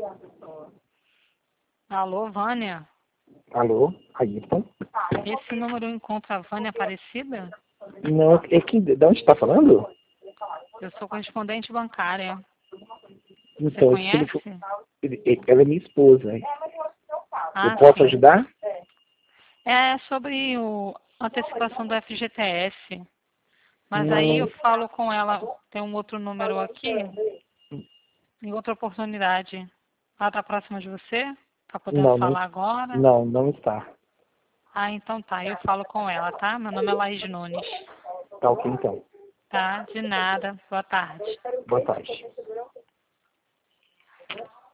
Alô, Vânia? Alô, Ayrton? Esse número encontra a Vânia Aparecida? Não, é que, de onde está falando? Eu sou correspondente bancária. Você Então, conhece? ela é minha esposa. Eu Ah, posso sim. ajudar? É sobre a antecipação do FGTS. Mas aí eu Não, falo com ela, tem um outro número aqui, em outra oportunidade. Ela está próxima de você? Tá podendo não, falar agora? não está. Ah, então tá, eu falo com ela, tá? Meu nome é Laís Nunes. Tá ok, então. Tá? De nada. Boa tarde. Boa tarde.